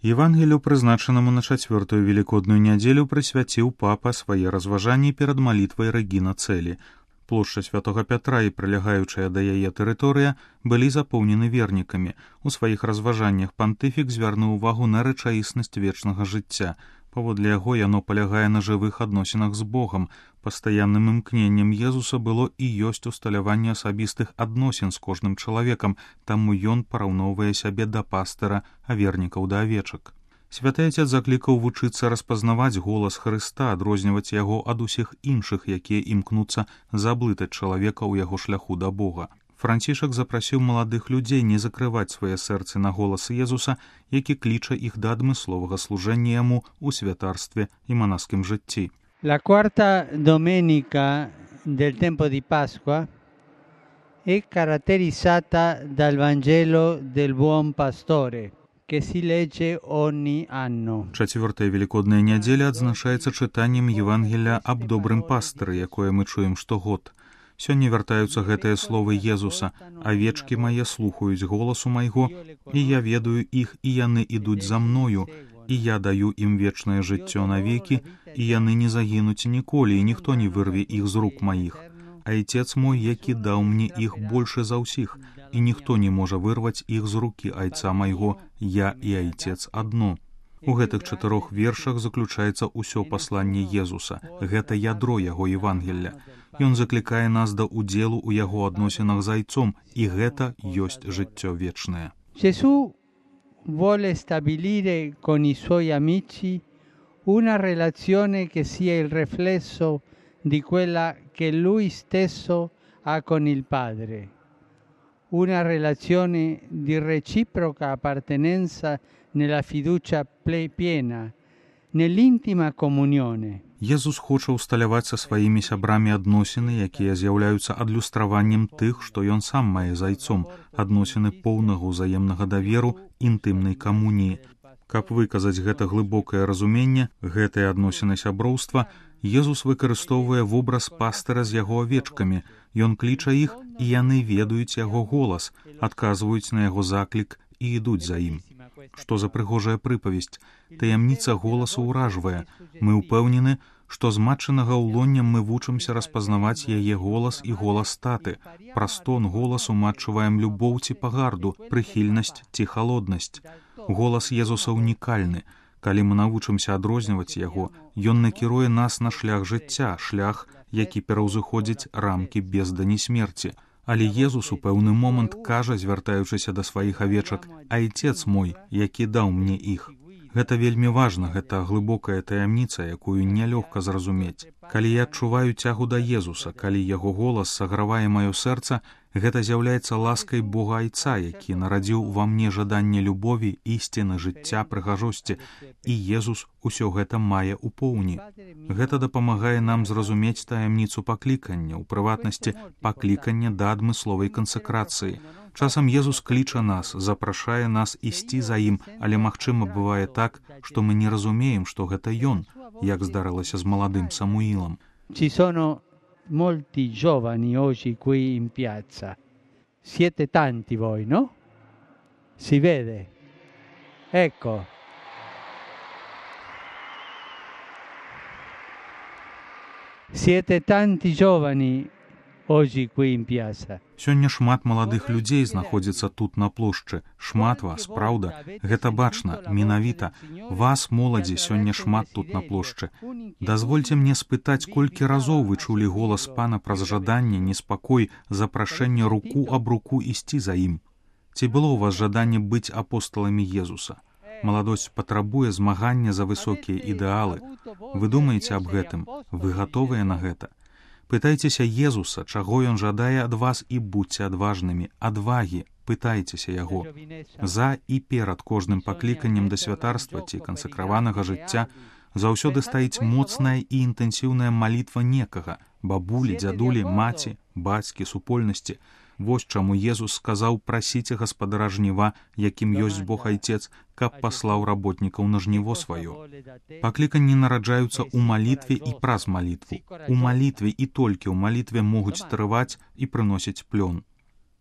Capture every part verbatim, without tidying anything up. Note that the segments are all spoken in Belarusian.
Евангелію, прызначанаму на чацвёртую велікодную нядзелю, прысвяціў папа свае разважанні перад малітвай Рэгіна Цэлі. Плошча Святога Пятра і прылягаючая да яе тэрыторыя былі запоўнены вернікамі. У сваіх разважаннях пантыфік звярнуў увагу на рэчаіснасць вечнага жыцця. Паводле яго яно палягае на жывых адносінах з Богам. Пастаянным імкненнем Езуса было і ёсць усталяванне асабістых адносін з кожным чалавекам, таму ён параўноўвае сябе да пастыра, а вернікаў да авечак. Святы Отец заклікаў вучыцца распазнаваць голас Хрыста, адрозніваць яго ад усіх іншых, якія імкнуцца заблытаць чалавека ў яго шляху да Бога. Францішак запрасіў маладых людзей не закрываць свае сэрцы на голас Езуса, які кліча іх да адмысловага служэння яму ў святарстве і манаскім жыцці. La quarta domenica del tempo di Pasqua è caratterizzata dal Vangelo del Buon Pastore, che si legge ogni anno. Чацвёртая велікодная нядзеля адзначаецца чытаннем Евангелія аб добрым пастыры, якое мы чуем штогод. Сёння вяртаюцца гэтыя словы Езуса: «Авечкі мае слухаюць голасу майго, і я ведаю іх, і яны ідуць за мною, і я даю ім вечнае жыццё навекі, і яны не загінуць ніколі, і ніхто не вырве іх з рук маіх. Айцец мой, які даў мне іх больше за ўсіх, і ніхто не можа вырваць іх з рукі айца майго, я і айцец адно». У гэтых чатырох вершах заключаецца ўсё пасланне Езуса. Гэта ядро яго Евангелля. Ён заклікае нас да удзелу ў яго адносінах з айцом, і гэта ёсць жыццё вечнае. Gesù vuole stabilire con i suoi amici una relazione che sia il riflesso di quella che lui stesso ha con il Padre. Una relazione di reciproca appartenenza nella fiducia piena, nell'intima comunione. Езус хоча ўсталяваць са сваімі сябрамі адносіны, якія з'яўляюцца адлюстраваннем тых, што ён сам мае з айцом, адносіны поўнага ўзаемнага даверу, інтымнай камуніі. Каб выказаць гэта глыбокае разуменне, гэтыя адносіны сяброўства, Езус выкарыстоўвае вобраз пастыра з яго авечкамі. Ён кліча іх, і яны ведаюць яго голас, адказваюць на яго заклік і ідуць за ім. Што за прыгожая прыпавесць? Таямніца голасу ўражвае. Мы ўпэўнены, што з матчынага ўлоння мы вучымся распазнаваць яе голас і голас таты. Праз тон голасу мы адчуваем любоў ці пагарду, прыхільнасць ці халоднасць. Голас Езуса унікальны. Калі мы навучымся адрозніваць яго, ён накіруе нас на шлях жыцця, шлях, які пераўзыходзіць рамкі бездані смерці. Але Езус у пэўны момант кажа, звяртаючыся да сваіх авечак: «Айцец мой, які даў мне іх». Гэта вельмі важна, гэта глыбокая таямніца, якую нялёгка зразумець. Калі я адчуваю цягу да Езуса, калі яго голас сагравае маё сэрца, гэта з'яўляецца ласкай Бога Айца, які нарадзіў ва мне жаданне любові, ісціны, жыцця, прыгажосці, і Езус усё гэта мае ў поўні. Гэта дапамагае нам зразумець таямніцу паклікання, у прыватнасці паклікання да адмысловай кансакрацыі. Часам Езус кліча нас, запрашае нас ісці за ім, але магчыма бывае так, што мы не разумеем, што гэта ён, як здарылася з маладым Самуілам. Ci sono molti giovani oggi qui in piazza. Siete tanti voi, no? Si vede. Ecco. Siete tanti giovani oggi qui in piazza. Сёння шмат маладых людзей знаходзіцца тут на плошчы. Шмат вас, праўда? Гэта бачна, менавіта. Вас, моладзі, сёння шмат тут на плошчы. Дазвольце мне спытаць, колькі разоў вы чулі голас Пана праз жаданне, неспакой, запрашэнне руку аб руку ісці за ім? Ці было ў вас жаданне быць апостоламі Езуса? Маладосць патрабуе змагання за высокія ідэалы. Вы думаеце аб гэтым? Вы гатовыя на гэта? Пытайцеся Езуса, чаго ён жадае ад вас, і будьце адважнымі. Адвагі, пытайцеся яго. За і перад кожным пакліканнем да святарства ці кансакраванага жыцця заўсёды стаіць моцная і інтэнсіўная малітва некага: бабулі, дзядулі, маці, бацькі, супольнасці. Вось чаму Езус сказаў: «Прасіце гаспадара жніва, якім ёсць Бог Айцец, каб паслаў работнікаў на жніво сваё». Пакліканні нараджаюцца ў малітве і праз малітву. У малітве і толькі ў малітве могуць трываць і прыносіць плён.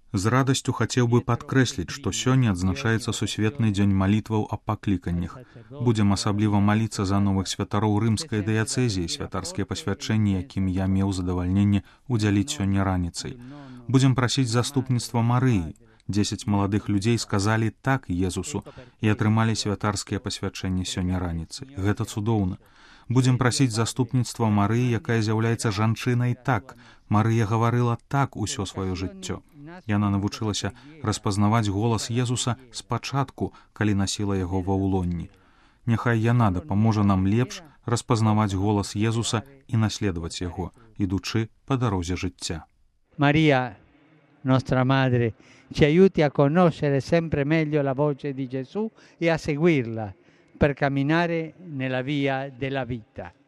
З радасцю хацеў бы падкрэсліць, што сёння адзначаецца сусветны дзень малітваў аб пакліканнях. Будзем асабліва маліцца за новых святароў рымскай дыяцэзіі, святарскія пасвячэнні, якім я меў задавальненне удзяліць сёння раніцай. Будзем прасіць заступніцтва Марыі. Дзесяць маладых людзей сказалі так Езусу і атрымалі святарскія пасвячэнні сёння раніцай. Гэта цудоўна. Будзем прасіць заступніцтва Марыі, якая з'яўляецца жанчынай так. Марыя гаварыла так усё сваё жыццё. Яна навучылася распазнаваць голас Езуса спачатку, калі насіла яго ва ўлонні. Няхай яна дапаможа нам лепш распазнаваць голас Езуса і наследаваць яго, ідучы па дарозе жыцця. Maria, nostra madre, ci aiuti a conoscere sempre meglio la voce di Gesù e a seguirla per camminare nella via della vita.